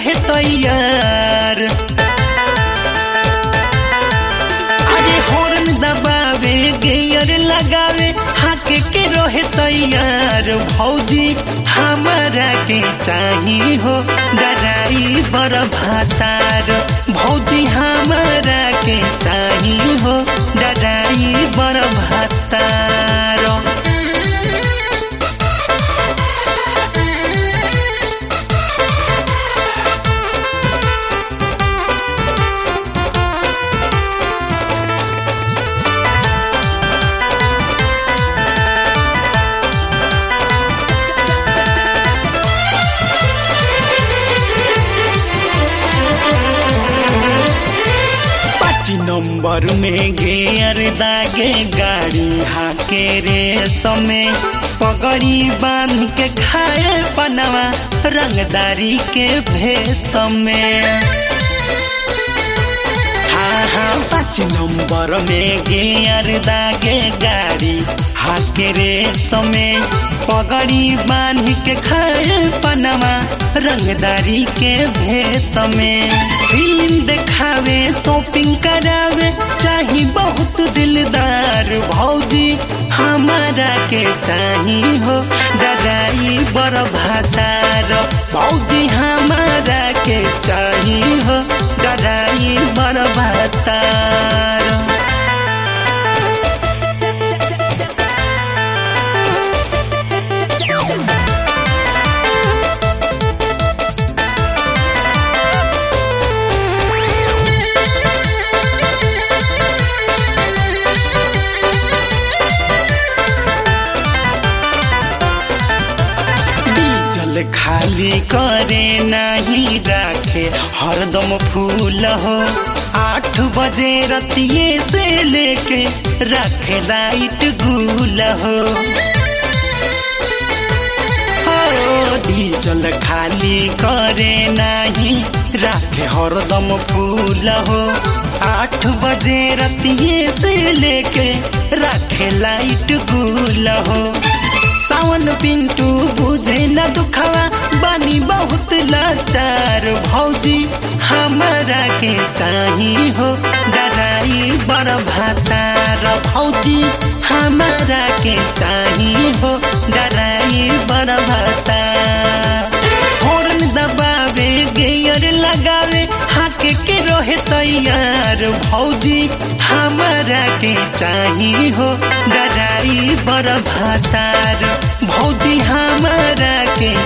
रहे तैयार। अरे हॉर्न दबावे गियर लगावे हाके के रहे तैयार। भौजी हमारा के चाही हो ड्राइवर भातार। भौजी हमारा के चाही हो ड्राइवर भातार। नंबर में गेयर दागे गाड़ी हाके रे समय पगड़ी बांध के खाए पनवा रंगदारी के भेष में। हाँ 5 नंबर में गेयर दागे गाड़ी हाके रे समय पगड़ी बांध के खाए पनवा रंगदारी के भेष में। फिल्म देखावे शॉपिंग करावे चाही बहुत दिलदार। भौजी हमारा के चाही हो ड्राइवर भातार। भौजी हमारा के चाही हो ड्राइवर भातार। खाली करे नहीं राखे हरदम फूल हो। 8 बजे रतिये से लेके रखे लाइट गुल हो। डीजल खाली करे नहीं राखे हरदम फूल हो। 8 बजे रतिये से लेके रखे लाइट गुल हो। सावन पिंटू बुझे न दुखवा बानी बहुत लाचार। भौजी हमारा के चाही हो ड्राइवर भातार। भौजी हमारा के चाही हो ड्राइवर भातार। हॉर्न दबावे गियर लगावे हाके के रहे तैयार। भौजी हमारा के चाही हो ड्राइवर भातार। भौजी हमारा के